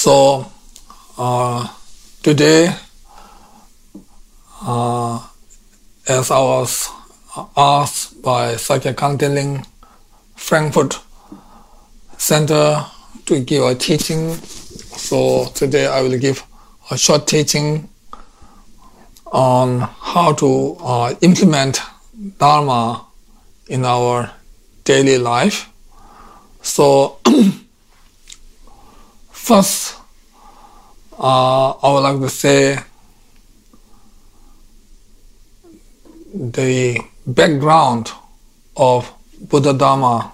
So today, as I was asked by Sakya Kanteling Frankfurt Center to give a teaching, so today I will give a short teaching on how to implement Dharma in our daily life. So first, I would like to say the background of Buddha Dharma.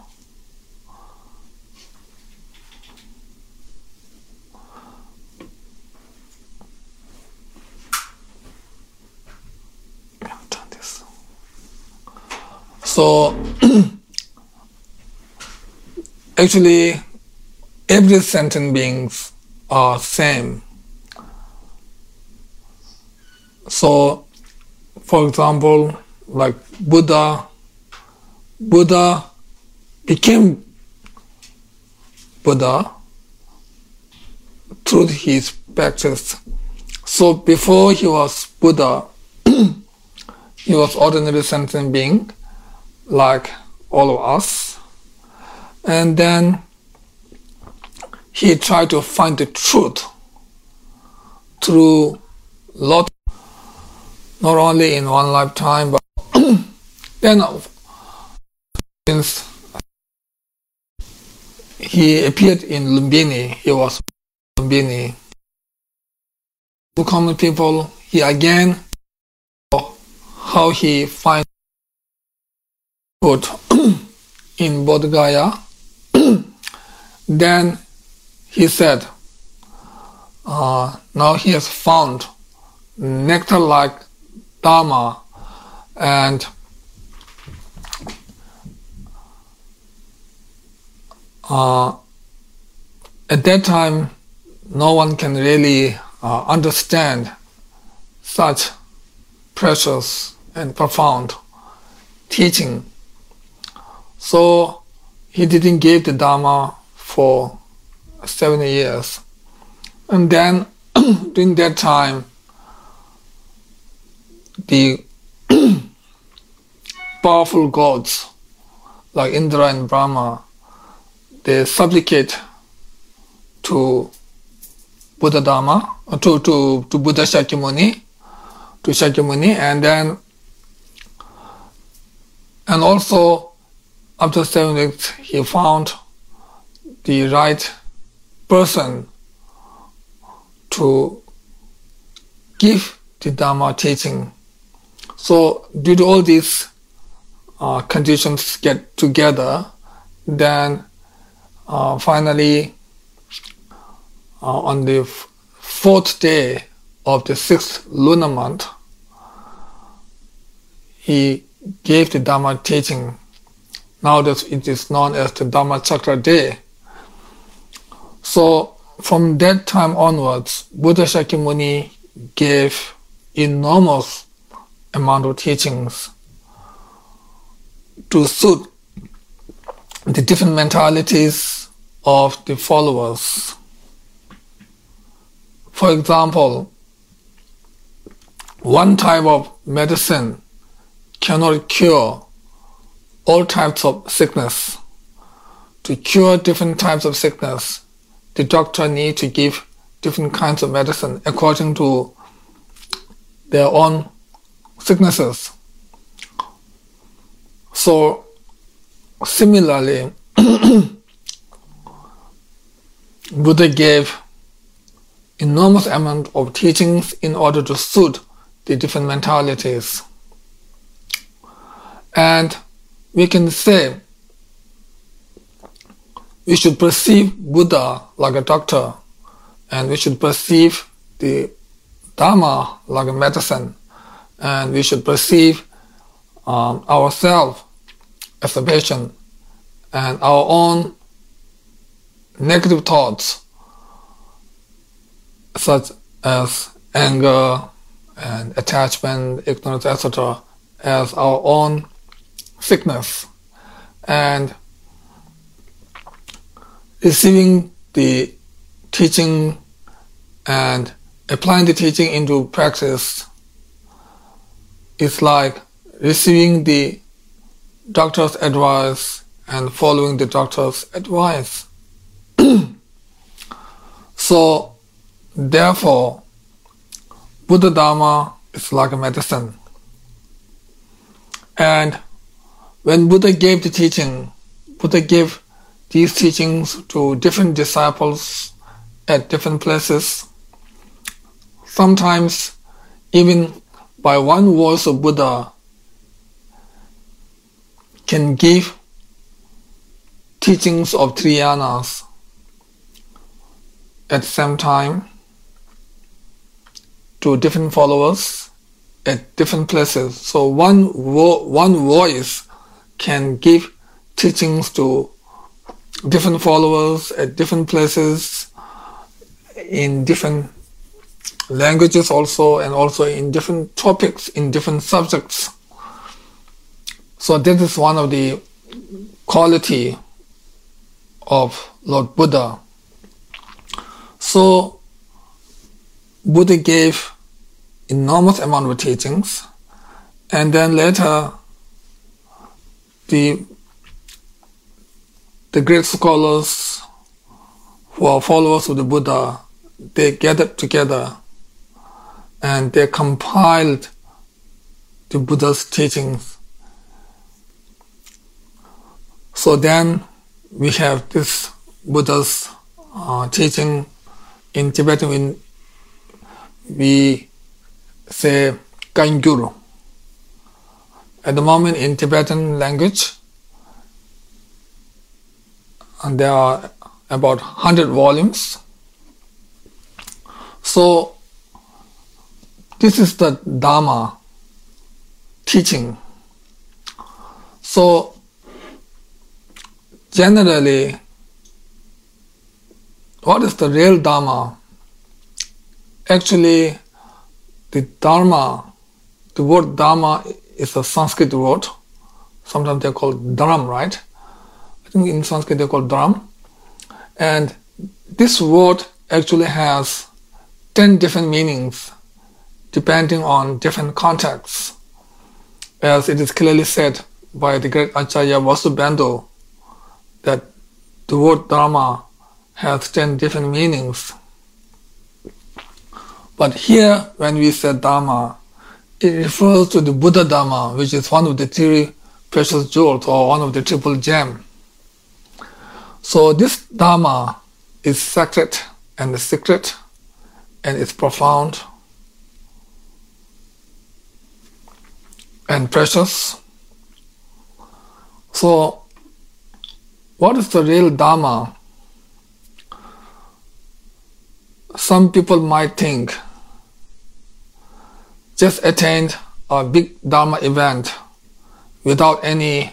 So actually, every sentient beings are same. So, for example, like Buddha became Buddha through his practice. So before he was Buddha, he was ordinary sentient being like all of us. And then he tried to find the truth through not only in one lifetime, but then since he appeared in Lumbini, he was Lumbini. To common people, he again how he finds food in Bodh Gaya. Then he said, now he has found nectar-like Dharma, and at that time, no one can really understand such precious and profound teaching. So he didn't give the Dharma for 70 years. And then during that time, the powerful gods like Indra and Brahma, they supplicate to Buddha Dharma, to Buddha Shakyamuni, and also after 7 weeks he found the right person to give the Dharma teaching. So due to all these conditions get together, then finally on the 4th day of the 6th lunar month, he gave the Dharma teaching. Now that it is known as the Dhamma Chakra Day. So from that time onwards, Buddha Shakyamuni gave enormous amount of teachings to suit the different mentalities of the followers. For example, one type of medicine cannot cure all types of sickness. To cure different types of sickness, the doctor needs to give different kinds of medicine according to their own sicknesses. So similarly, Buddha gave enormous amount of teachings in order to suit the different mentalities. And we can say we should perceive Buddha like a doctor, and we should perceive the Dharma like a medicine, and we should perceive ourselves as a patient, and our own negative thoughts such as anger and attachment, ignorance, etc., as our own sickness. And receiving the teaching and applying the teaching into practice is like receiving the doctor's advice and following the doctor's advice. So, therefore, Buddha Dharma is like a medicine. And when Buddha gave the teaching, Buddha gave these teachings to different disciples at different places. Sometimes even by one voice of Buddha can give teachings of Triyanas at the same time to different followers at different places. So one voice can give teachings to different followers at different places, in different languages also, and also in different topics, in different subjects. So this is one of the quality of Lord Buddha. So Buddha gave enormous amount of teachings, and then later the great scholars who are followers of the Buddha, they gathered together and they compiled the Buddha's teachings. So then we have this Buddha's teaching. In Tibetan we say Kangyuru. At the moment in Tibetan language, and there are about 100 volumes. So this is the Dharma teaching. So generally, what is the real Dharma? Actually, the Dharma, the word Dharma is a Sanskrit word. Sometimes they're called Dharam, right? I think in Sanskrit they're called Dharam. And this word actually has 10 different meanings depending on different contexts. As it is clearly said by the great Acharya Vasubandhu, that the word Dharma has 10 different meanings. But here, when we say Dharma, it refers to the Buddha Dharma, which is one of the three precious jewels or one of the triple gems. So this Dharma is sacred and secret, and it's profound and precious. So what is the real Dharma? Some people might think just attend a big Dharma event without any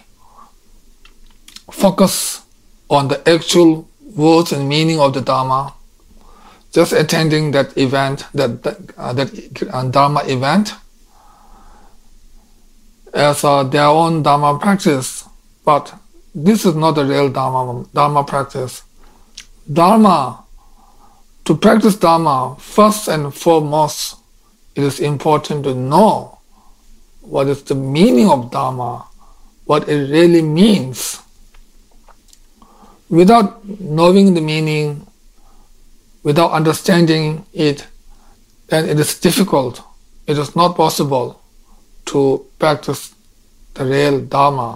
focus on the actual words and meaning of the Dharma, just attending that event, that Dharma event as their own Dharma practice. But this is not the real Dharma practice. To practice Dharma, first and foremost, it is important to know what is the meaning of Dharma, what it really means. Without knowing the meaning, without understanding it, then it is difficult, it is not possible to practice the real Dharma.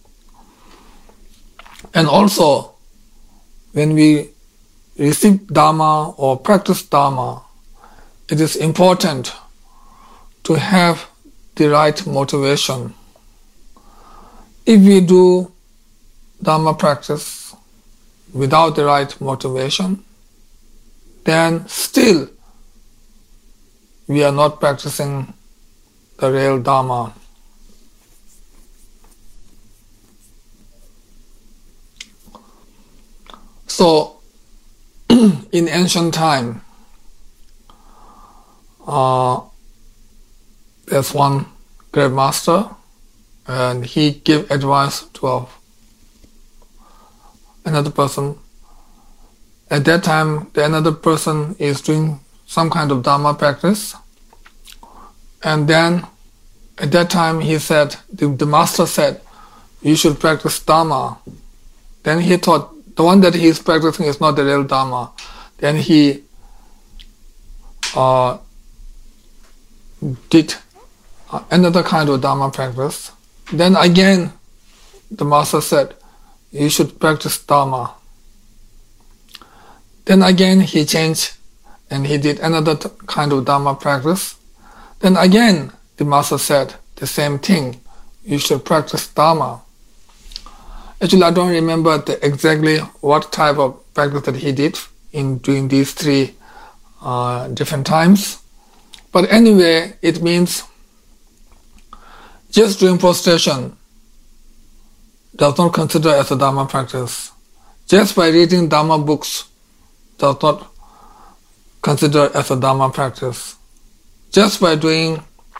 And also, when we receive Dharma or practice Dharma, it is important to have the right motivation. If we do Dharma practice without the right motivation, then still we are not practicing the real Dharma. So, in ancient time, there's one great master, and he gave advice to another person. At that time, the another person is doing some kind of Dharma practice. And then at that time he said, the master said, you should practice Dharma. Then he thought the one that he is practicing is not the real Dharma. Then he did another kind of Dharma practice. Then again the master said, you should practice Dharma. Then again he changed and he did another kind of Dharma practice. Then again the master said the same thing, you should practice Dharma. Actually, I don't remember exactly what type of practice that he did in doing these three different times. But anyway, it means just doing prostration does not consider as a Dharma practice. Just by reading Dharma books does not consider as a Dharma practice. Just by doing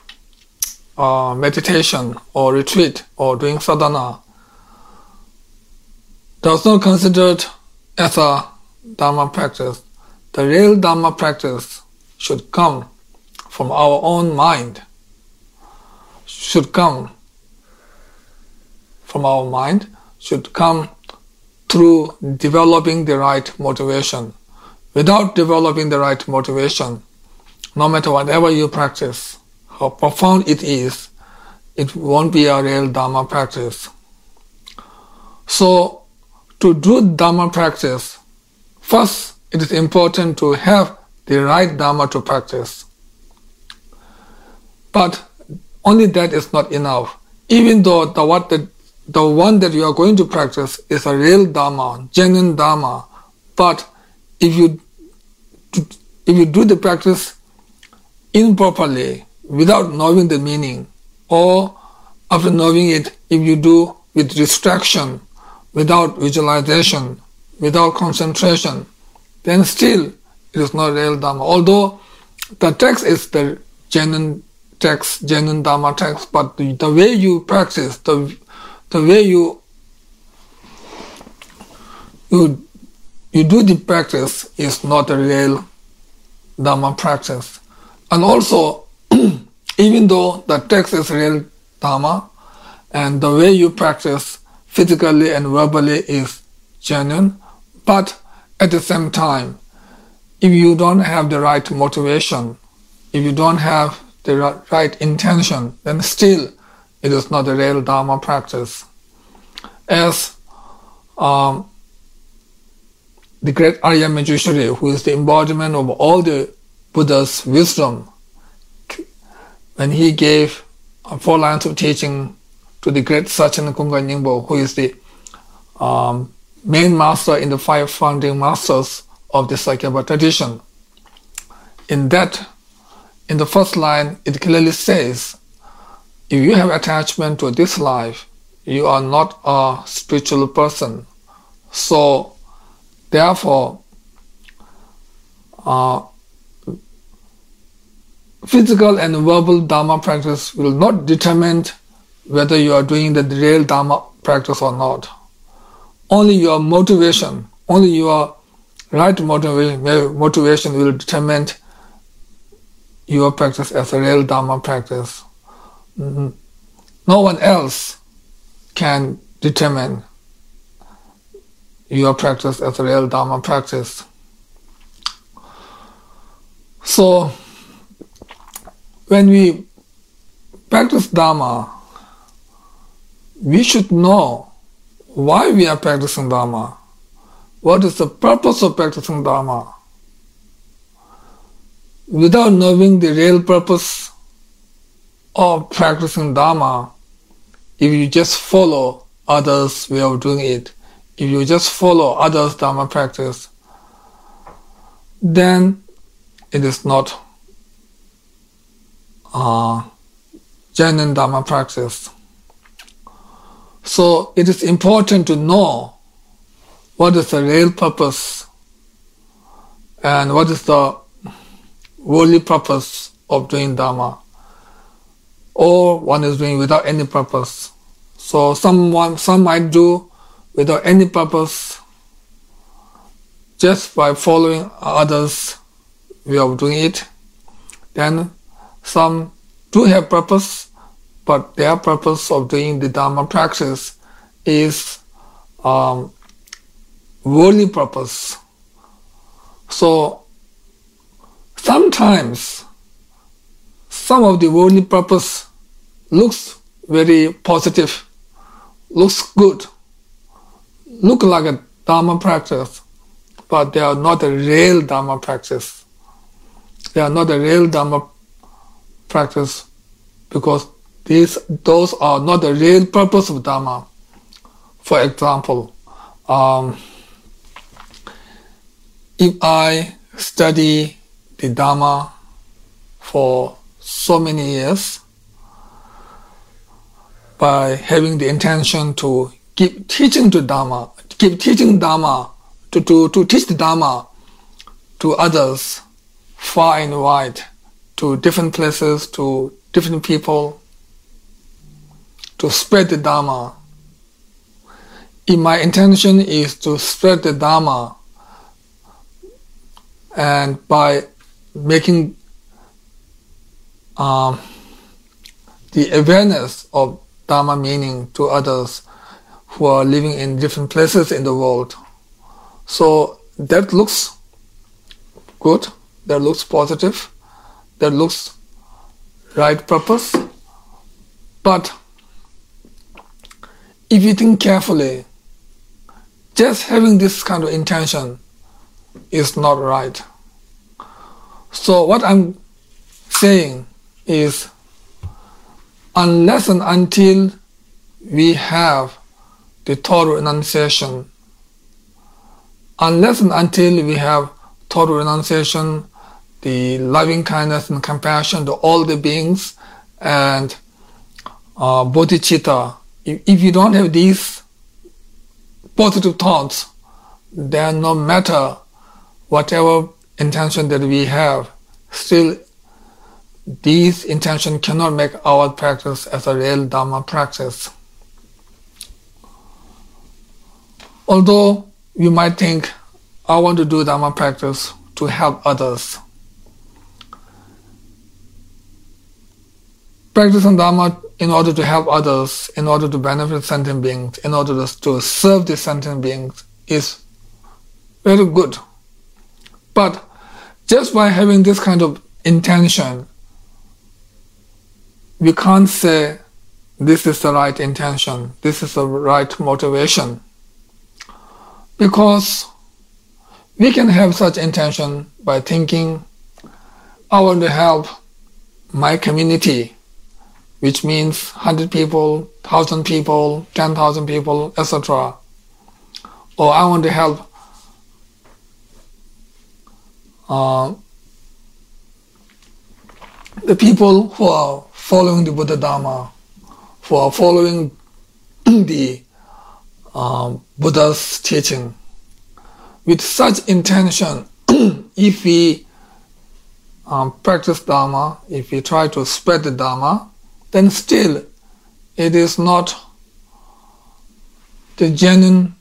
meditation or retreat or doing sadhana does not consider it as a Dharma practice. The real Dharma practice should come from our own mind, should come through developing the right motivation. Without developing the right motivation, no matter whatever you practice, how profound it is, it won't be a real Dharma practice. So, to do Dharma practice, first it is important to have the right Dharma to practice. But only that is not enough. Even though the one that you are going to practice is a real Dharma, genuine Dharma, but if you do the practice improperly, without knowing the meaning, or after knowing it, if you do with distraction, without visualization, without concentration, then still it is not real Dharma. Although the text is the genuine text, genuine Dharma text, but the way you practice, the way you do the practice is not a real Dharma practice. And also, even though the text is real Dharma, and the way you practice physically and verbally is genuine, but at the same time, if you don't have the right motivation, if you don't have the right intention, then still it is not a real Dharma practice. As the great Arya Maheshwari, who is the embodiment of all the Buddha's wisdom, when he gave 4 lines of teaching to the great Sachen Kungpa Nyingpo, who is the main master in the 5 founding masters of the Sakyapa tradition. In the first line, it clearly says, if you have attachment to this life, you are not a spiritual person. So, therefore, physical and verbal Dharma practice will not determine whether you are doing the real Dharma practice or not. Only your motivation, only your right motivation will determine your practice as a real Dharma practice. No one else can determine your practice as a real Dharma practice. So, when we practice Dharma, we should know why we are practicing Dharma. What is the purpose of practicing Dharma? Without knowing the real purpose of practicing Dharma, if you just follow others' way of doing it, if you just follow others' Dharma practice, then it is not genuine Dharma practice. So it is important to know what is the real purpose and what is the worldly purpose of doing Dharma, or one is doing without any purpose. So some might do without any purpose, just by following others' way of doing it. Then some do have purpose, but their purpose of doing the Dharma practice is worldly purpose. So sometimes some of the worldly purpose looks very positive, looks good, look like a Dharma practice, but they are not a real Dharma practice. They are not a real Dharma practice because those are not the real purpose of Dharma. For example, if I study the Dharma for so many years by having the intention to keep teaching the Dharma, to teach the Dharma to others far and wide, to different places, to different people, to spread the Dharma. If my intention is to spread the Dharma, and by making the awareness of Dharma meaning to others who are living in different places in the world, so that looks good, that looks positive, that looks right purpose. But if you think carefully, just having this kind of intention is not right. So what I'm saying is, unless and until we have the thorough renunciation, unless and until we have thorough renunciation, the loving kindness and compassion to all the beings, and bodhicitta, if you don't have these positive thoughts, then no matter whatever intention that we have, still these intentions cannot make our practice as a real Dharma practice. Although you might think, I want to do Dharma practice to help others. Practicing Dharma in order to help others, in order to benefit sentient beings, in order to serve the sentient beings is very good. But just by having this kind of intention, we can't say this is the right intention, this is the right motivation. Because we can have such intention by thinking, I want to help my community, which means 100 people, 1,000 people, 10,000 people, etc. Or I want to help the people who are following the Buddha Dharma, who are following the Buddha's teaching. With such intention, if we practice Dharma, if we try to spread the Dharma, then still it is not the genuine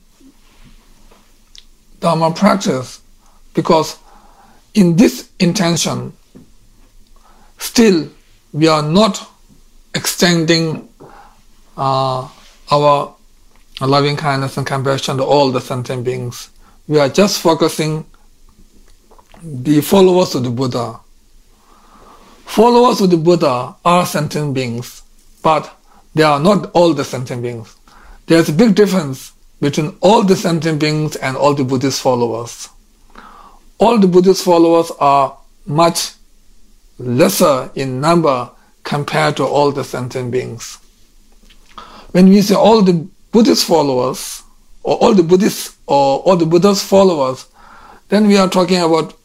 Dharma practice, because in this intention, still we are not extending our loving kindness and compassion to all the sentient beings. We are just focusing the followers of the Buddha. Followers of the Buddha are sentient beings, but they are not all the sentient beings. There's a big difference between all the sentient beings and all the Buddhist followers. All the Buddhist followers are much lesser in number compared to all the sentient beings. When we say all the Buddhist followers, or all the Buddhists, or all the Buddha's followers, then we are talking about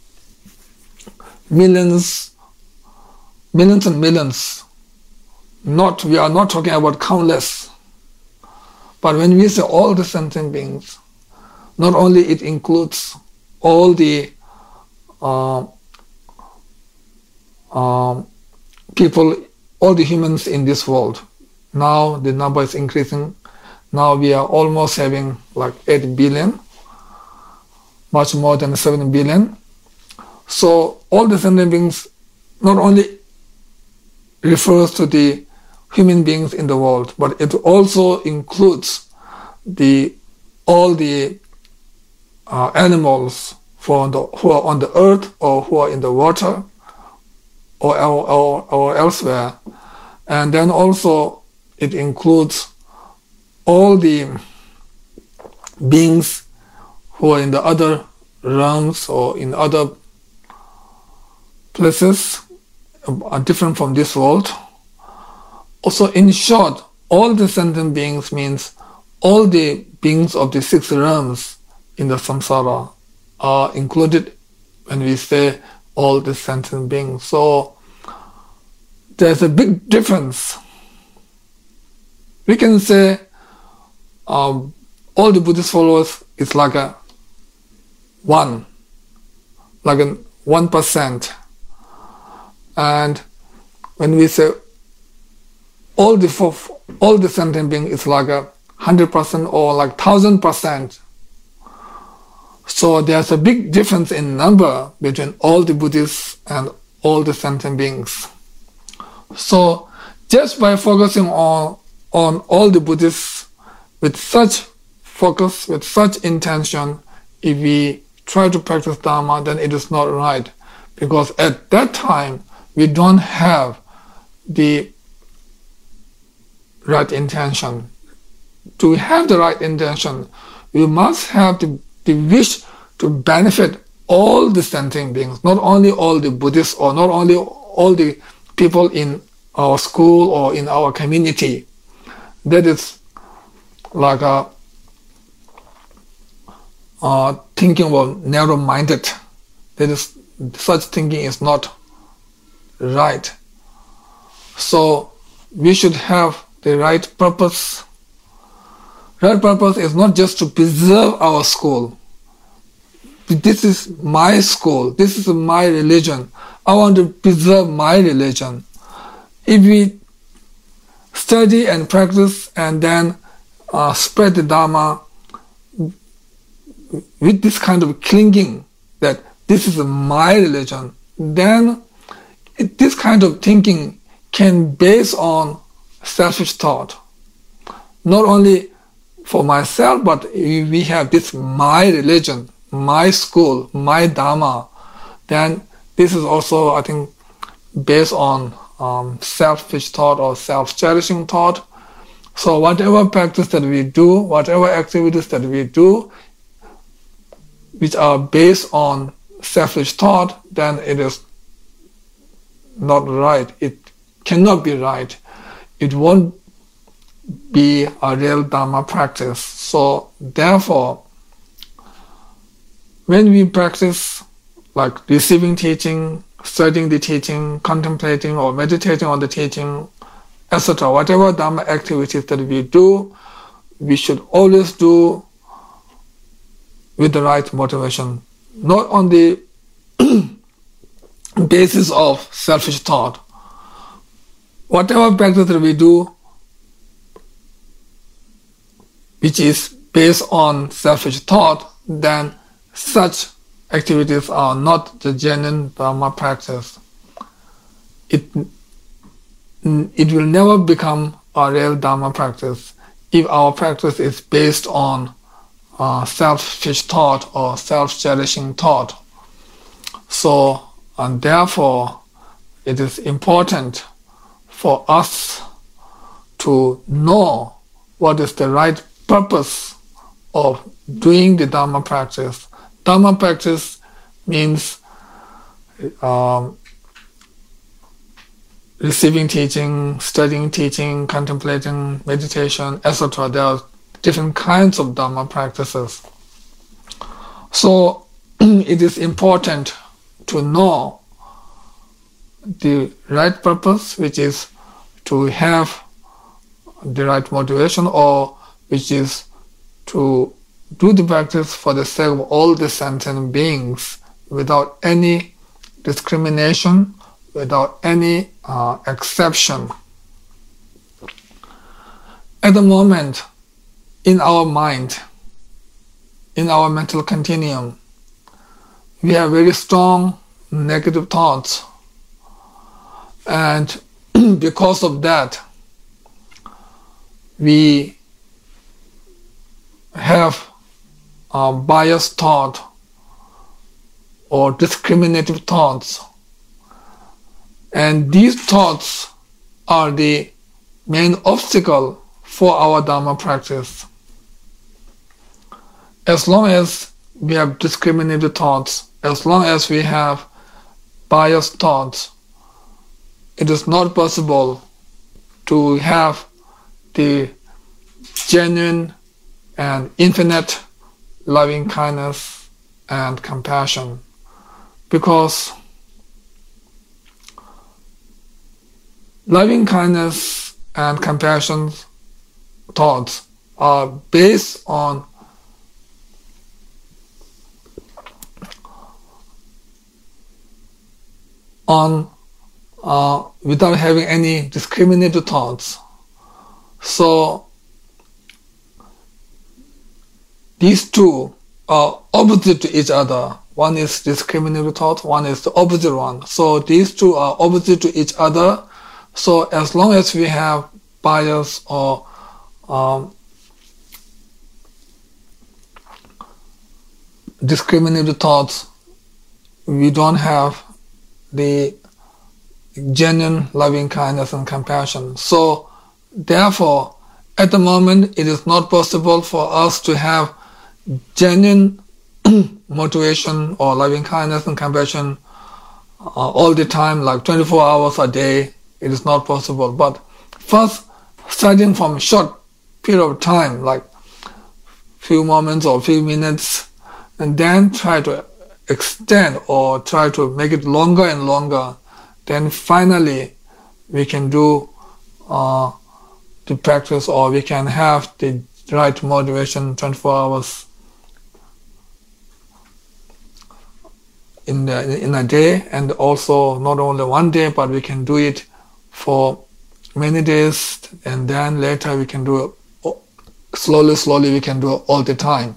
millions and millions. We are not talking about countless. But when we say all the sentient beings, not only it includes all the people, all the humans in this world. Now the number is increasing. Now we are almost having like 8 billion, much more than 7 billion. So all the sentient beings not only refers to the human beings in the world, but it also includes all the animals who are on the earth or who are in the water or elsewhere. And then also it includes all the beings who are in the other realms or in other places are different from this world. Also, in short, all the sentient beings means all the beings of the 6 realms in the samsara are included when we say all the sentient beings. So there's a big difference. We can say all the Buddhist followers is like a 1%. And when we say all the sentient being is like 100% or like 1000%. So there's a big difference in number between all the Buddhists and all the sentient beings. So just by focusing on all the Buddhists with such focus, with such intention, if we try to practice Dharma, then it is not right. Because at that time, we don't have the right intention. To have the right intention, we must have the wish to benefit all the sentient beings, not only all the Buddhists or not only all the people in our school or in our community. That is like thinking about narrow-minded. That is, such thinking is not right. So we should have the right purpose. Right purpose is not just to preserve our school. This is my school. This is my religion. I want to preserve my religion. If we study and practice and then spread the Dharma with this kind of clinging that this is my religion, then this kind of thinking can base on selfish thought. Not only for myself, but if we have this my religion, my school, my Dharma, then this is also, I think, based on selfish thought or self-cherishing thought. So whatever practice that we do, whatever activities that we do, which are based on selfish thought, then it is not right. It cannot be right. It won't be a real Dharma practice. So therefore, when we practice like receiving teaching, studying the teaching, contemplating or meditating on the teaching, etc., whatever Dharma activities that we do, we should always do with the right motivation, not on the basis of selfish thought. Whatever practice that we do, which is based on selfish thought, then such activities are not the genuine Dharma practice. It will never become a real Dharma practice if our practice is based on selfish thought or self-cherishing thought. So, and therefore, it is important for us to know what is the right purpose of doing the Dharma practice. Dharma practice means receiving teaching, studying teaching, contemplating, meditation, etc. There are different kinds of Dharma practices. So it is important to know the right purpose, which is to have the right motivation, or which is to do the practice for the sake of all the sentient beings without any discrimination, without any exception. At the moment, in our mind, in our mental continuum, we have very strong negative thoughts. And because of that, we have a biased thought or discriminative thoughts. And these thoughts are the main obstacle for our Dharma practice. As long as we have discriminative thoughts, as long as we have biased thoughts, it is not possible to have the genuine and infinite loving kindness and compassion, because loving kindness and compassion thoughts are based on without having any discriminative thoughts. So these two are opposite to each other. One is discriminative thought, one is the opposite one. So these two are opposite to each other. So as long as we have bias or discriminative thoughts, we don't have the genuine loving kindness and compassion. So therefore, at the moment, it is not possible for us to have genuine motivation or loving kindness and compassion all the time, like 24 hours a day. It is not possible. But first, starting from a short period of time, like few moments or few minutes, and then try to extend or try to make it longer and longer, then finally we can do the practice, or we can have the right motivation 24 hours in a day, and also not only one day, but we can do it for many days, and then later we can do it slowly we can do it all the time.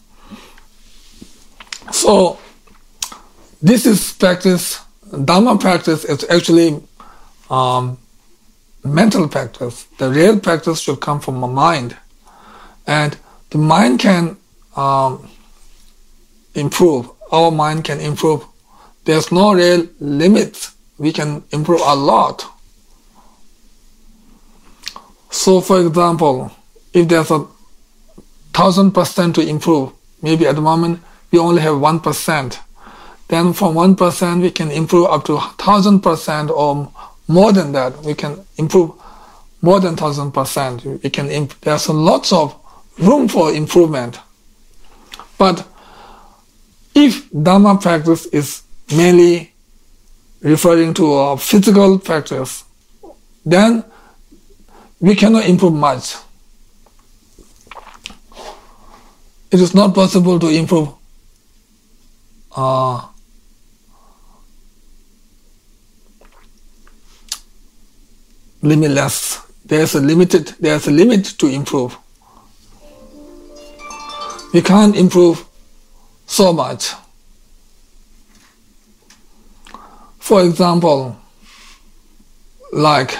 So this is practice. Dharma practice is actually mental practice. The real practice should come from the mind, and the mind can improve. Our mind can improve. There's no real limit. We can improve a lot. So, for example, if there's 1,000% to improve, maybe at the moment we only have 1%. Then from 1% we can improve up to 1,000% or more than that. We can improve more than 1,000%. We can there's lots of room for improvement. But if Dharma practice is mainly referring to a physical practice, then we cannot improve much. It is not possible to improve limitless. There's a limit to improve. We can't improve so much. For example, like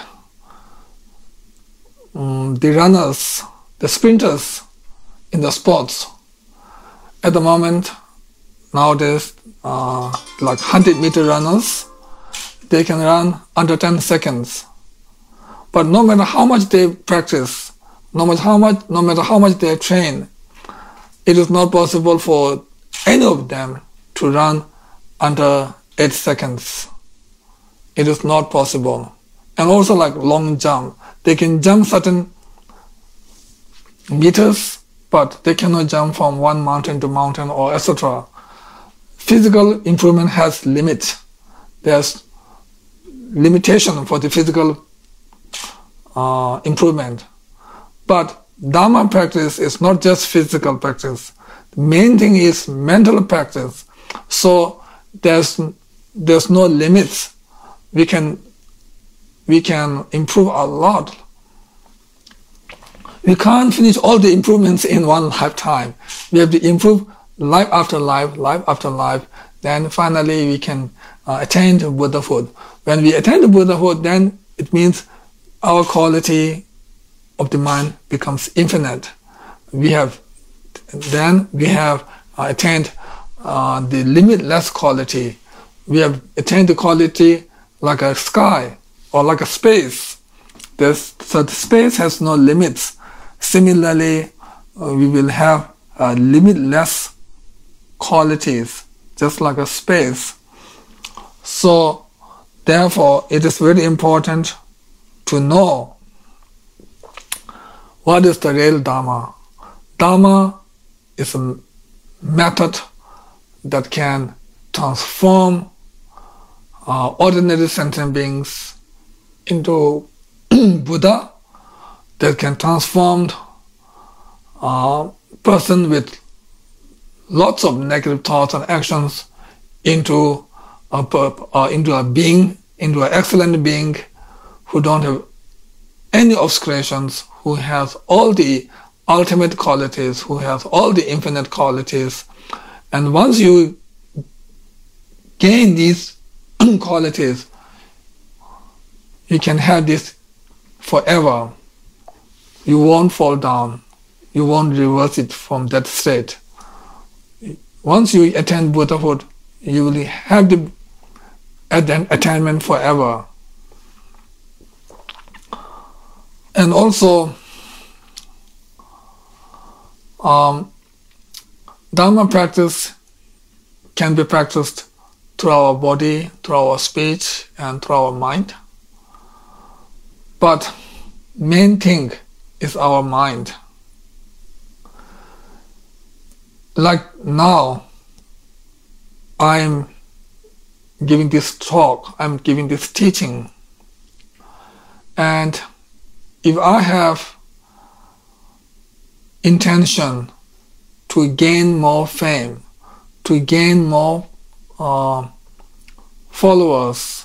the runners, the sprinters in the sports. At the moment, nowadays, like 100-meter runners, they can run under 10 seconds. But no matter how much they practice, no matter how much they train, it is not possible for any of them to run under 8 seconds. It is not possible. And also like long jump. They can jump certain meters, but they cannot jump from one mountain to mountain or etc. Physical improvement has limits. There's limitation for the physical improvement. But Dharma practice is not just physical practice. The main thing is mental practice. So there's no limits. We can improve a lot. We can't finish all the improvements in one lifetime. We have to improve life after life, then finally we can attain to Buddhahood. When we attain to Buddhahood, then it means our quality of the mind becomes infinite. We have attained the limitless quality. We have attained the quality like a sky or like a space. So the space has no limits. Similarly, we will have limitless qualities, just like a space. So, therefore, it is very important to know what is the real Dharma. Dharma is a method that can transform ordinary sentient beings into Buddha, that can transform a person with lots of negative thoughts and actions into a being, into an excellent being who don't have any obscurations, who has all the ultimate qualities, who has all the infinite qualities. And once you gain these qualities, you can have this forever. You won't fall down. You won't reverse it from that state. Once you attain Buddhahood, you will have the attainment forever. And also, Dharma practice can be practiced through our body, through our speech, and through our mind. But main thing is our mind. Like now, I'm giving this talk, I'm giving this teaching. And if I have intention to gain more fame, to gain more followers,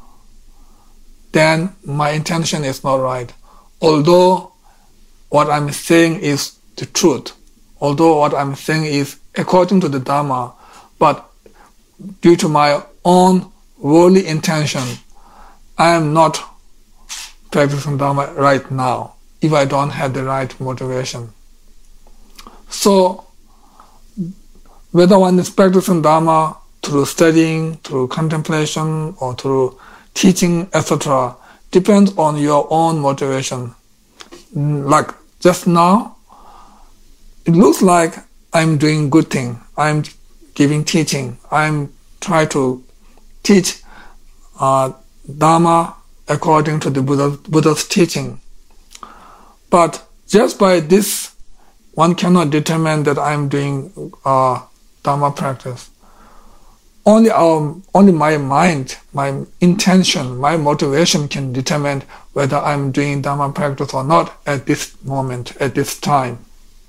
then my intention is not right. Although what I'm saying is the truth, although what I'm saying is according to the Dharma, but due to my own worldly intention, I am not practicing Dharma right now if I don't have the right motivation. So, whether one is practicing Dharma through studying, through contemplation, or through teaching, etc., depends on your own motivation. Like just now, it looks like I'm doing good thing. I'm giving teaching. I'm trying to teach Dharma according to the Buddha's teaching. But just by this, one cannot determine that I'm doing Dharma practice. Only my mind, my intention, my motivation can determine whether I'm doing Dharma practice or not at this moment, at this time.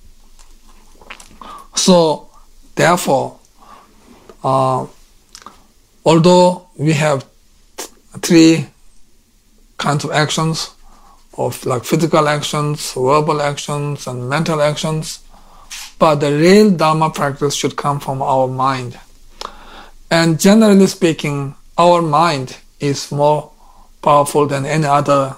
So, therefore, although we have three kinds of actions, of like physical actions, verbal actions, and mental actions, but the real Dharma practice should come from our mind. And generally speaking, our mind is more powerful than any other,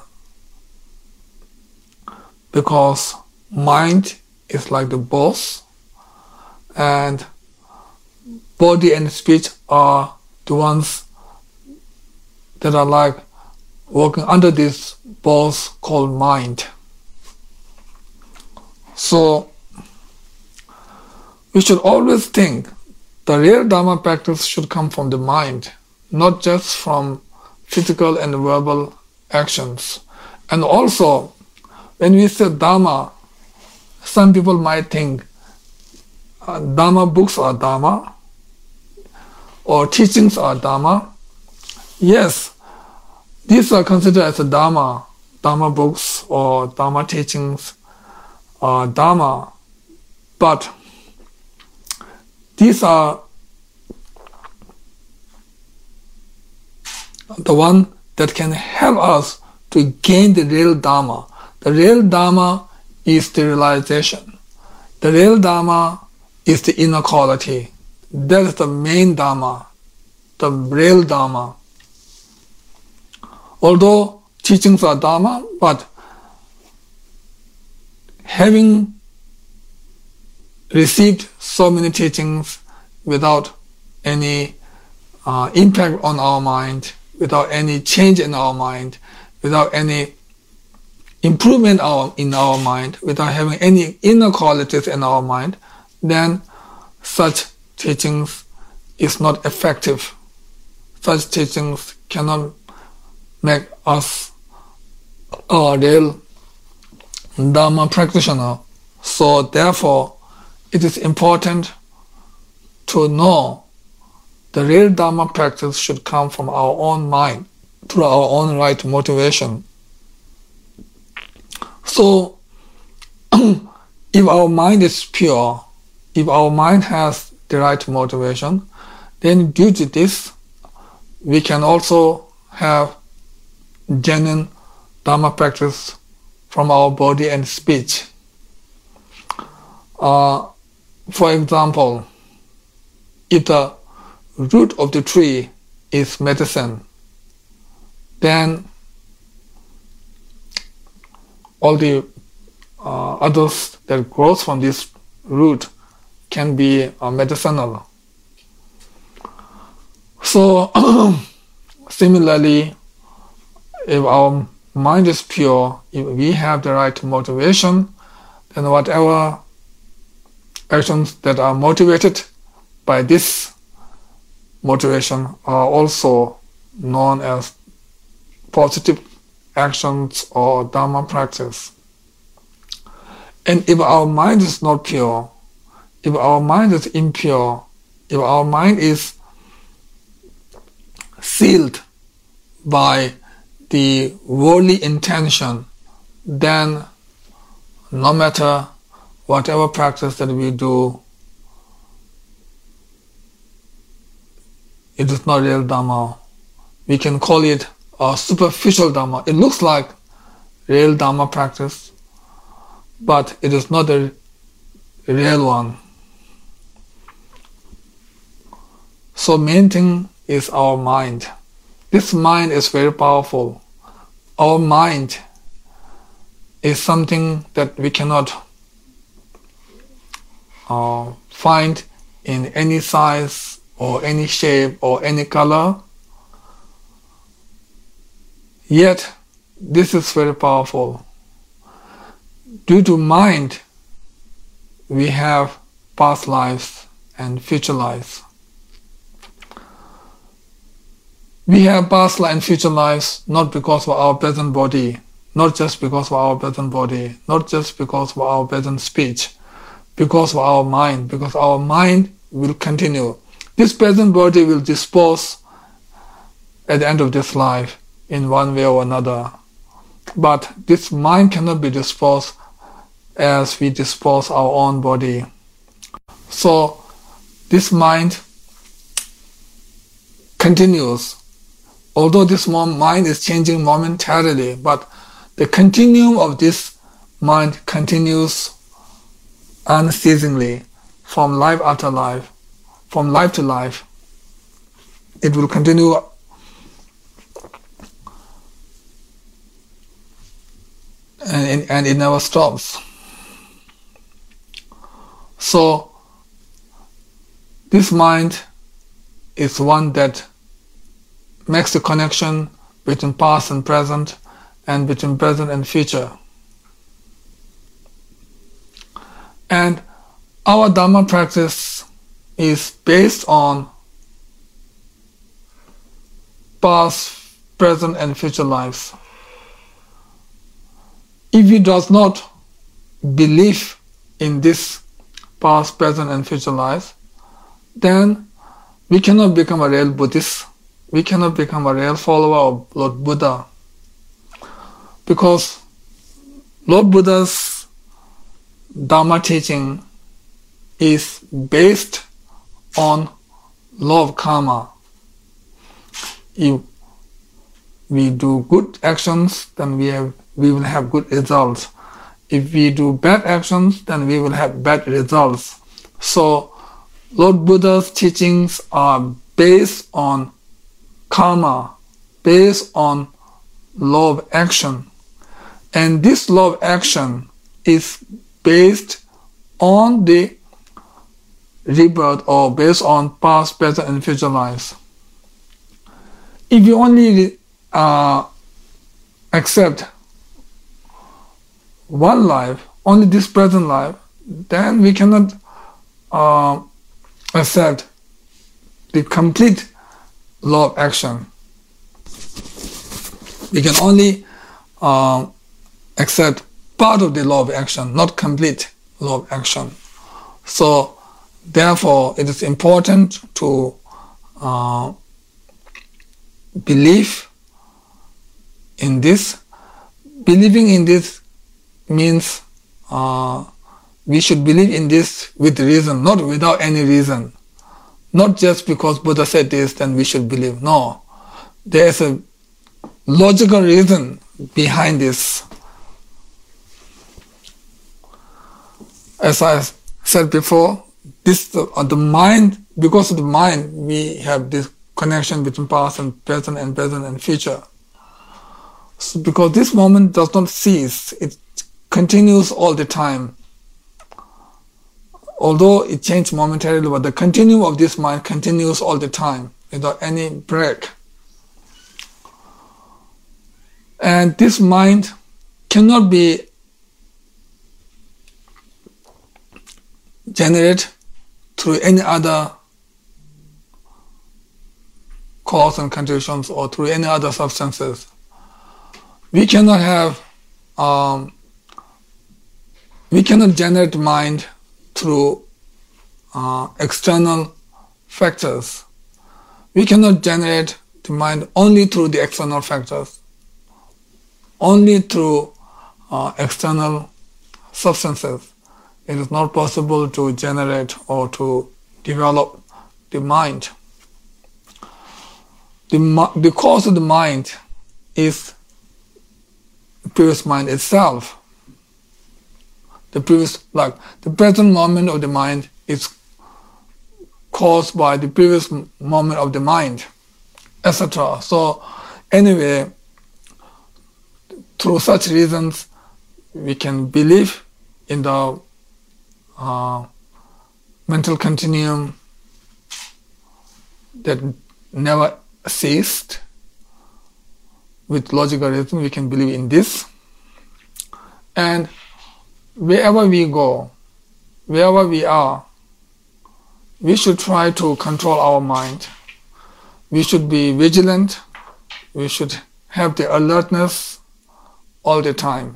because mind is like the boss, and body and speech are the ones that are like working under this boss called mind. So we should always think the real Dharma practice should come from the mind, not just from physical and verbal actions. And also, when we say Dharma, some people might think Dharma books are Dharma, or teachings are Dharma. Yes, these are considered as a Dharma. Dharma books or Dharma teachings are Dharma. But these are the one that can help us to gain the real Dharma. The real Dharma is the realization. The real Dharma is the inner quality. That is the main Dharma, the real Dharma. Although teachings are Dharma, but having received so many teachings without any impact on our mind, without any change in our mind, without any improvement in our mind, without having any inner qualities in our mind, then such teachings is not effective. Such teachings cannot make us a real Dharma practitioner. So therefore, it is important to know the real Dharma practice should come from our own mind, through our own right motivation. So, if our mind is pure, if our mind has the right motivation, then due to this, we can also have genuine Dharma practice from our body and speech. For example, if the root of the tree is medicine, then all the others that grows from this root can be medicinal. So similarly, if our mind is pure, if we have the right motivation, then whatever actions that are motivated by this motivation are also known as positive actions or Dharma practice. And if our mind is not pure, if our mind is impure, if our mind is sealed by the worldly intention, then no matter whatever practice that we do, it is not real Dharma. We can call it a superficial Dharma. It looks like real Dharma practice, but it is not a real one. So main thing is our mind. This mind is very powerful. Our mind is something that we cannot find in any size or any shape or any color. Yet, this is very powerful. Due to mind, we have past lives and future lives. We have past and future lives not because of our present body, not just because of our present body, not just because of our present speech, because of our mind, because our mind will continue. This present body will dispose at the end of this life in one way or another. But this mind cannot be disposed as we dispose our own body. So this mind continues. Although this mind is changing momentarily, but the continuum of this mind continues unceasingly from life after life, from life to life. It will continue and it never stops. So this mind is one that makes the connection between past and present, and between present and future. And our Dharma practice is based on past, present, and future lives. If we does not believe in this past, present, and future lives, then we cannot become a real Buddhist. We cannot become a real follower of Lord Buddha. Because Lord Buddha's Dharma teaching is based on law of karma. If we do good actions, then we will have good results. If we do bad actions, then we will have bad results. So Lord Buddha's teachings are based on karma, based on law of action. And this law of action is based on the rebirth or based on past, present, and future lives. If you only accept one life, only this present life, then we cannot accept the complete law of action. We can only accept part of the law of action, not complete law of action. So, therefore, it is important to believe in this. Believing in this means we should believe in this with reason, not without any reason. Not just because Buddha said this, then we should believe. No, there is a logical reason behind this. As I said before, the mind, because of the mind, we have this connection between past and present and future. So because this moment does not cease, it continues all the time. Although it changed momentarily, but the continuum of this mind continues all the time without any break. And this mind cannot be generated through any other cause and conditions or through any other substances. We cannot have, we cannot generate mind through external factors. We cannot generate the mind only through the external factors, only through external substances. It is not possible to generate or to develop the mind. The cause of the mind is the previous mind itself. The present moment of the mind is caused by the previous moment of the mind, etc. So anyway, through such reasons, we can believe in the mental continuum that never ceased. With logical reason, we can believe in this. And wherever we go, wherever we are, we should try to control our mind. We should be vigilant. We should have the alertness all the time.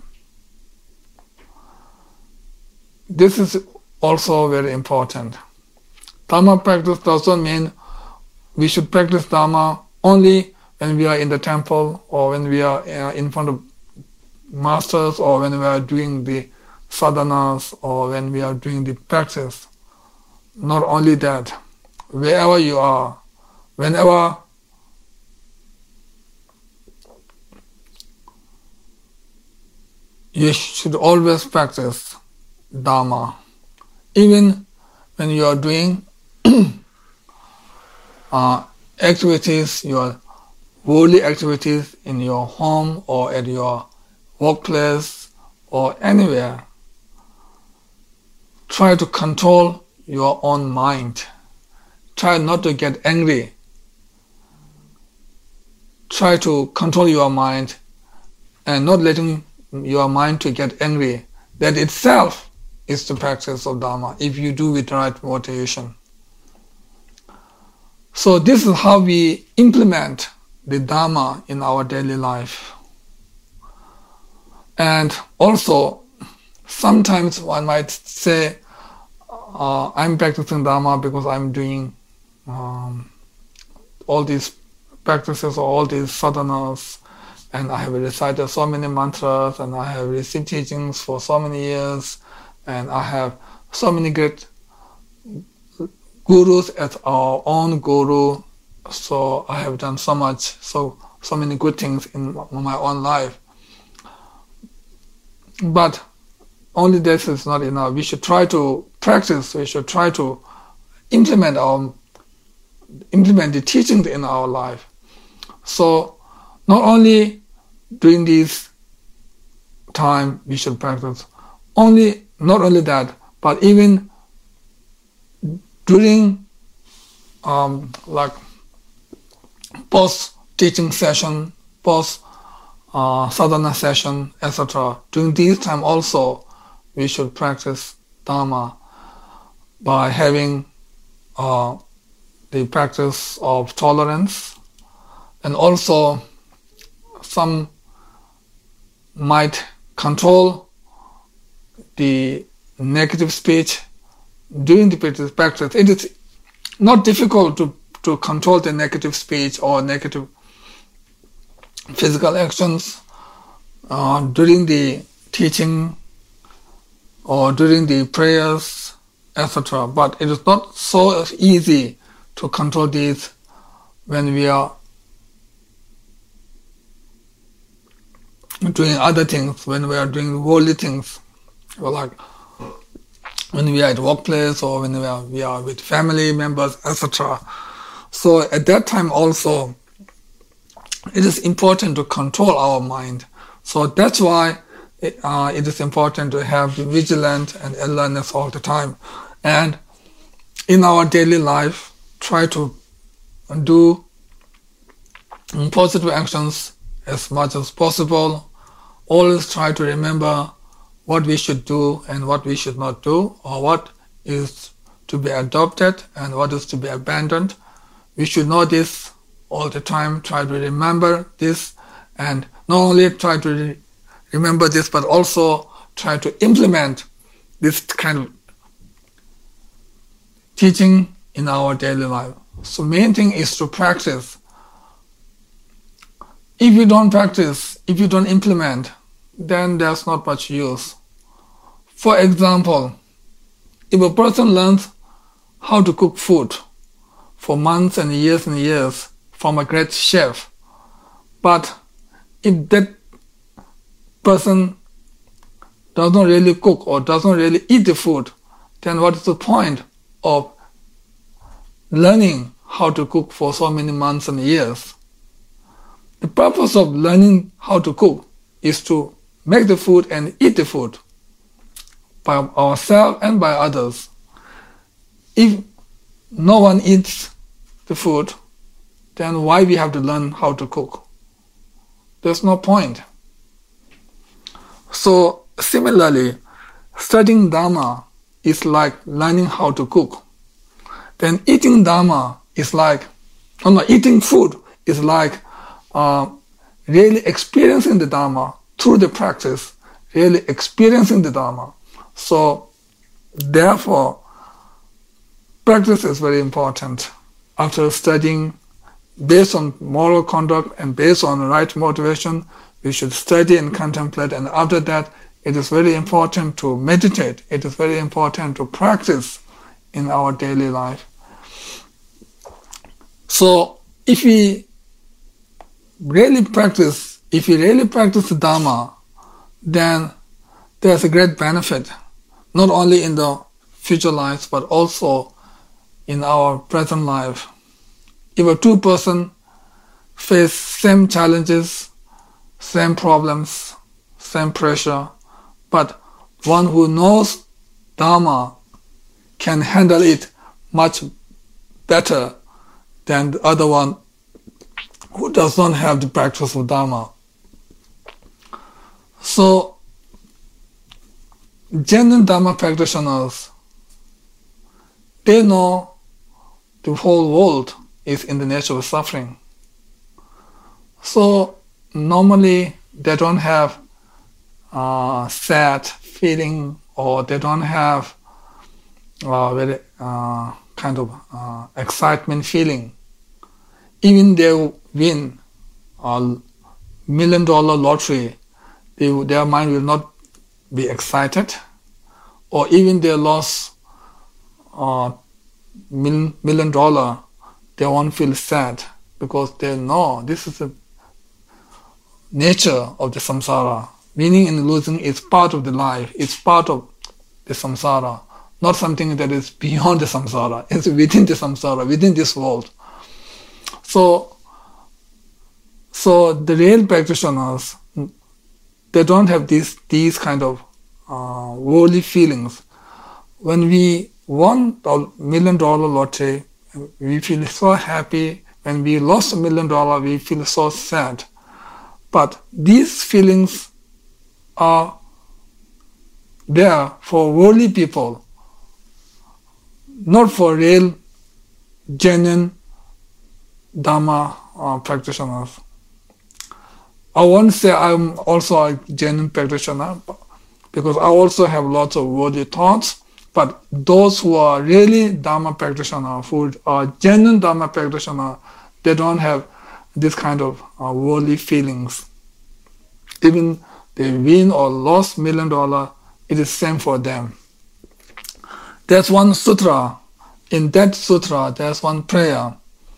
This is also very important. Dharma practice doesn't mean we should practice Dharma only when we are in the temple or when we are in front of masters or when we are doing the sadhanas or when we are doing the practice. Not only that, wherever you are, whenever you should always practice Dharma. Even when you are doing activities, your worldly activities in your home or at your workplace or anywhere, try to control your own mind. Try not to get angry. Try to control your mind and not letting your mind to get angry. That itself is the practice of Dharma if you do with the right motivation. So this is how we implement the Dharma in our daily life. And also, sometimes one might say, I'm practicing Dharma because I'm doing all these practices or all these sadhanas, and I have recited so many mantras, and I have received teachings for so many years, and I have so many great gurus as our own guru, so I have done so much, so many good things in my own life. But only this is not enough. We should try to practice, we should try to implement the teachings in our life. So not only during this time we should practice, not only that, but even during like post-teaching session, post-sadhana session, etc. During this time also, we should practice Dhamma by having the practice of tolerance, and also some might control the negative speech during the practice. It is not difficult to control the negative speech or negative physical actions during the teaching or during the prayers, etc. But it is not so easy to control these when we are doing other things, when we are doing worldly things, or like when we are at workplace or when we are with family members, etc. So at that time also, it is important to control our mind. So that's why it is important to have vigilant and alertness all the time. And in our daily life, try to do positive actions as much as possible. Always try to remember what we should do and what we should not do, or what is to be adopted and what is to be abandoned. We should know this all the time, try to remember this, and not only try to remember this, but also try to implement this kind of teaching in our daily life. So main thing is to practice. If you don't practice, if you don't implement, then there's not much use. For example, if a person learns how to cook food for months and years from a great chef, but if that person doesn't really cook or doesn't really eat the food, then what is the point of learning how to cook for so many months and years? The purpose of learning how to cook is to make the food and eat the food by ourselves and by others. If no one eats the food, then why we have to learn how to cook? There's no point. So similarly, studying Dhamma is like learning how to cook. Then eating Dhamma is like, eating food is like really experiencing the Dhamma through the practice, really experiencing the Dhamma. So therefore, practice is very important. After studying based on moral conduct and based on right motivation, we should study and contemplate, and after that, it is very important to meditate. It is very important to practice in our daily life. So if we really practice the Dhamma, then there's a great benefit, not only in the future lives, but also in our present life. If a two person face same challenges, same problems, same pressure, but one who knows Dhamma can handle it much better than the other one who does not have the practice of Dhamma. So, genuine Dhamma practitioners, they know the whole world is in the nature of suffering. So, normally they don't have sad feeling, or they don't have very kind of excitement feeling. Even they win a $1 million lottery, their mind will not be excited, or even they lost $1 million, they won't feel sad, because they know this is the nature of the samsara. Winning and losing is part of the life, it's part of the samsara. not something that is beyond the samsara. It's within the samsara, within this world. So the real practitioners, they don't have these kind of worldly feelings. When we won the $1 million lottery, we feel so happy. When we lost $1 million, we feel so sad. But these feelings are there for worldly people, not for real, genuine Dharma practitioners. I won't say I'm also a genuine practitioner, because I also have lots of worldly thoughts. But those who are really Dharma practitioners, who are genuine Dharma practitioners, they don't have this kind of worldly feelings. Even they win or lost $1 million, it is same for them. There's one sutra. In that sutra, there's one prayer.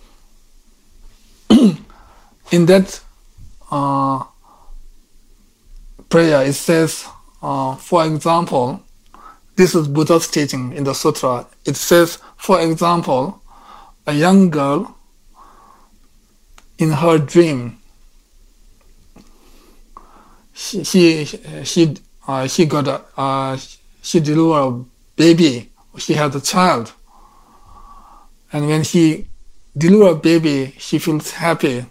In that prayer, it says, for example, this is Buddha's teaching in the sutra. It says, for example, a young girl in her dream, she delivered a baby. She had a child, and when she delivered a baby, she feels happy.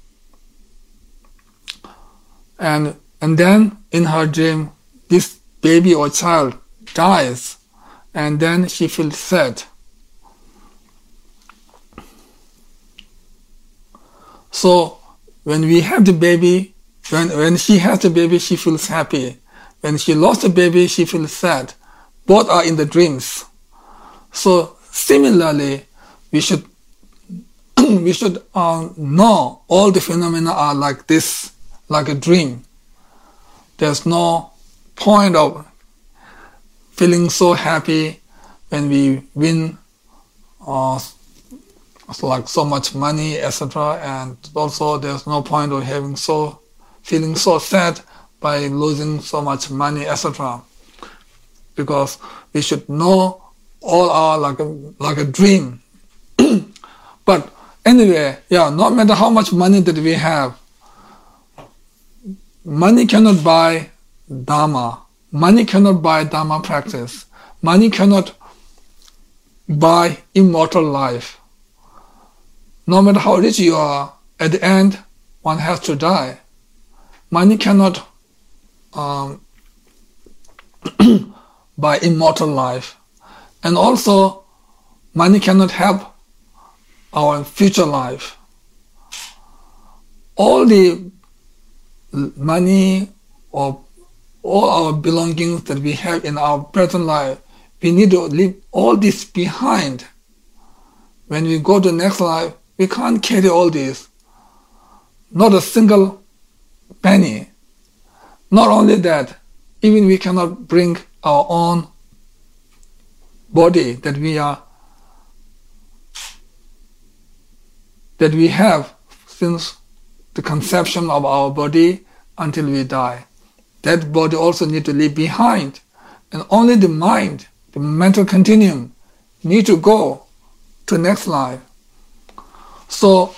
And then in her dream, this baby or child dies, and then she feels sad. So when we have the baby, when she has the baby, she feels happy. When she lost the baby, she feels sad. Both are in the dreams. So similarly, we should know all the phenomena are like this, like a dream. There's no point of feeling so happy when we win like so much money, etc. And also there's no point of feeling so sad by losing so much money, etc. Because we should know all are like a dream. But anyway, no matter how much money that we have, money cannot buy Dharma. Money cannot buy Dharma practice. Money cannot buy immortal life. No matter how rich you are, at the end, one has to die. Money cannot buy immortal life. And also, money cannot help our future life. All the money or all our belongings that we have in our present life, we need to leave all this behind. When we go to the next life, we can't carry all this. Not a single penny. Not only that, even we cannot bring our own body that we have since the conception of our body until we die. That body also need to leave behind. And only the mind, the mental continuum, need to go to next life. So,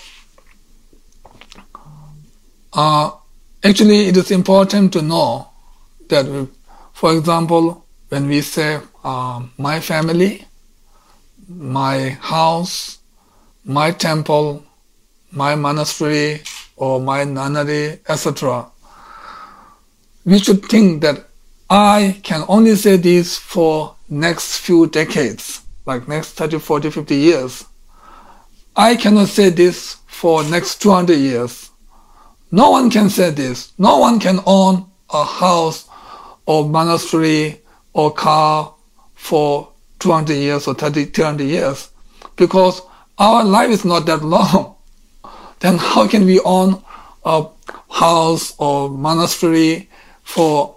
actually it is important to know that, for example, when we say my family, my house, my temple, my monastery, or my nunnery, etc., we should think that I can only say this for next few decades, like next 30, 40, 50 years. I cannot say this for next 200 years. No one can say this. No one can own a house or monastery or car for 200 years or 30, 300 years, because our life is not that long. Then how can we own a house or monastery for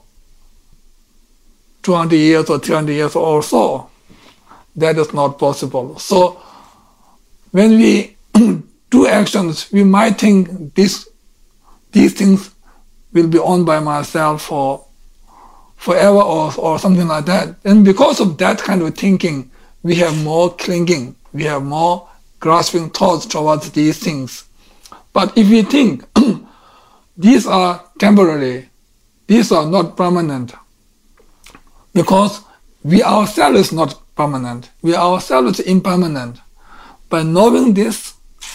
200 years or 300 years or so? That is not possible. So when we do actions, we might think these things will be owned by myself forever or something like that. And because of that kind of thinking, we have more clinging, we have more grasping thoughts towards these things. But if we think these are temporary, these are not permanent, because we ourselves is not permanent, we ourselves is impermanent. By knowing this,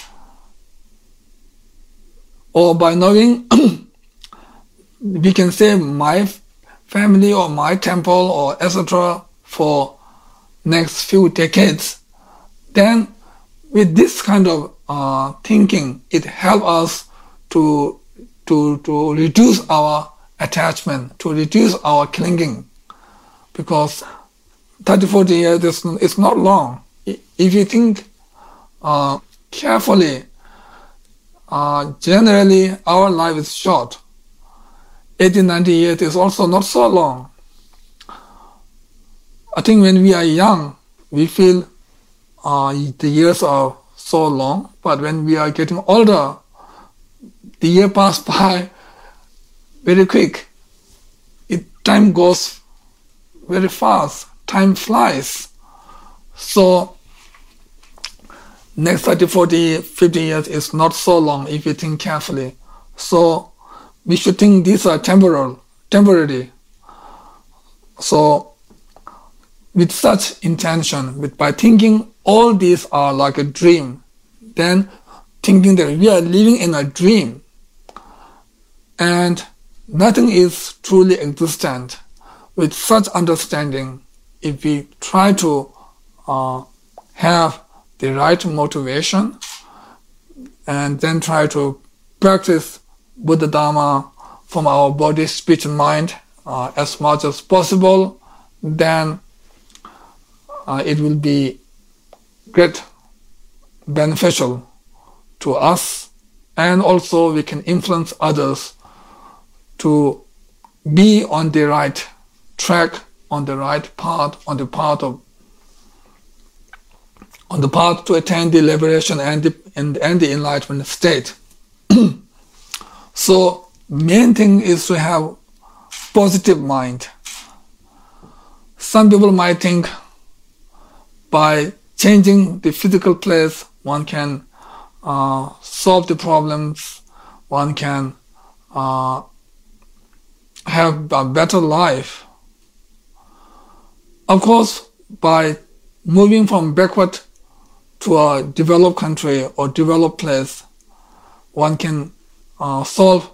or by knowing we can say my family or my temple or etc. for next few decades, then with this kind of thinking, it helps us to reduce our attachment, to reduce our clinging, because 30-40 years is not long. If you think carefully, generally our life is short. 80-90 years is also not so long. I think when we are young, we feel the years are so long, but when we are getting older, the year pass by very quick. Time goes very fast. Time flies. So next 30, 40, 50 years is not so long if you think carefully. So we should think these are temporary. So with such intention, by thinking all these are like a dream, then thinking that we are living in a dream and nothing is truly existent. With such understanding, if we try to have the right motivation and then try to practice Buddha Dharma from our body, speech and mind as much as possible, then it will be great beneficial to us, and also we can influence others to be on the right track, on the right path, on the path to attain the liberation and the enlightenment state. So main thing is to have positive mind. Some people might think by changing the physical place, one can solve the problems, one can have a better life. Of course, by moving from backward to a developed country or developed place, one can solve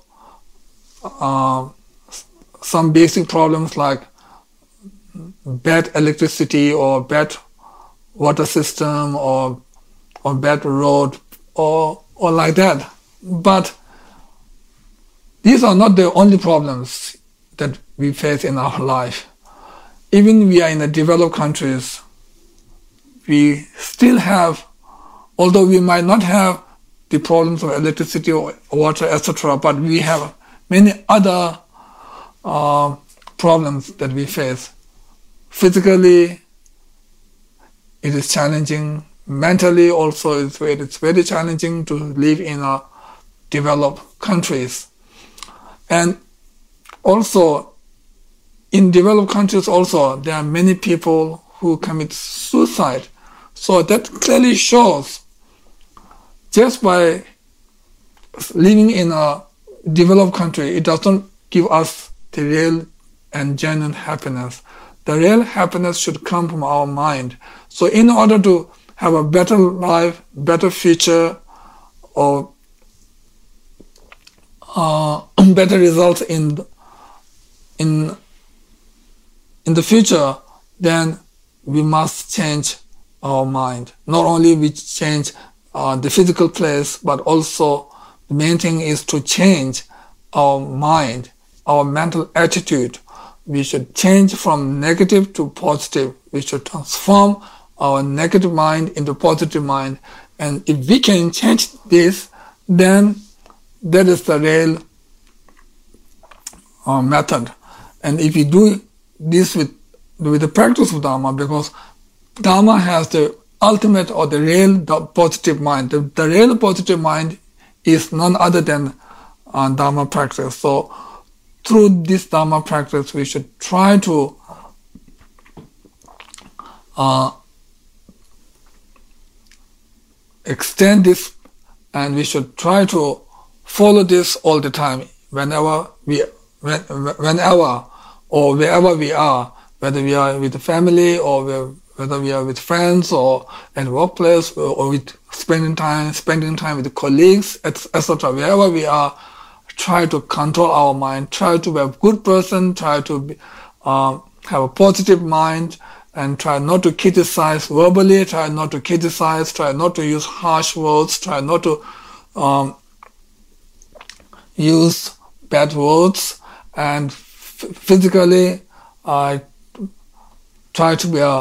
some basic problems like bad electricity or bad water system or bad road or like that. But these are not the only problems that we face in our life. Even we are in the developed countries, we still have, although we might not have the problems of electricity or water, etc., but we have many other problems that we face. Physically, it is challenging. Mentally also, it's very challenging to live in developed countries. And also, in developed countries also, there are many people who commit suicide. So that clearly shows just by living in a developed country, it doesn't give us the real and genuine happiness. The real happiness should come from our mind. So in order to have a better life, better future, or better results in the future, then we must change our mind. Not only we change the physical place, but also the main thing is to change our mind, our mental attitude. We should change from negative to positive. We should transform our negative mind into positive mind. And if we can change this, then that is the real method. And if we do this with the practice of Dharma, because Dharma has the ultimate or the real positive mind. The real positive mind is none other than Dharma practice. So through this Dharma practice, we should try to extend this, and we should try to follow this all the time, whenever or wherever we are, whether we are with the family or whether we are with friends or at workplace or with spending time with the colleagues, etc. Wherever we are, try to control our mind, try to be a good person, try to have a positive mind, and try not to criticize verbally, try not to use harsh words, try not to use bad words, and physically try to be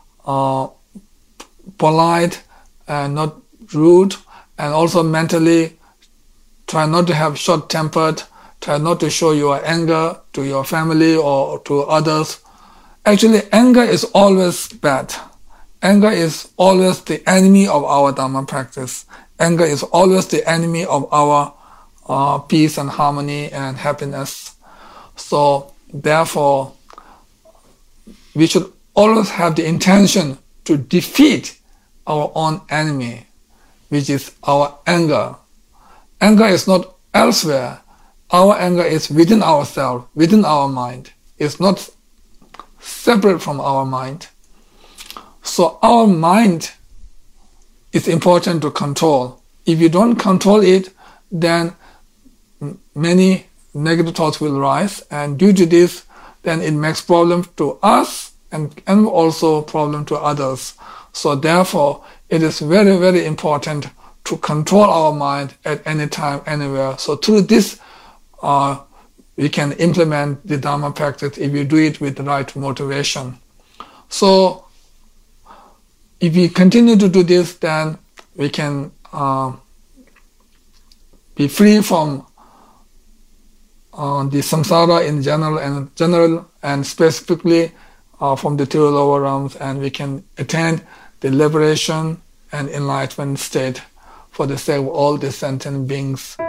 polite and not rude, and also mentally try not to have short-tempered, try not to show your anger to your family or to others. Actually, anger is always bad. Anger is always the enemy of our Dharma practice. Anger is always the enemy of our peace and harmony and happiness. So, therefore, we should always have the intention to defeat our own enemy, which is our anger. Anger is not elsewhere. Our anger is within ourselves, within our mind. It's not separate from our mind. So our mind is important to control. If you don't control it, then many negative thoughts will rise, and due to this, then it makes problems to us and also problem to others. So therefore, it is very, very important to control our mind at any time, anywhere. So through this, we can implement the Dharma practice if you do it with the right motivation. So if we continue to do this, then we can be free from the samsara in general and specifically from the two lower realms, and we can attain the liberation and enlightenment state for the sake of all the sentient beings.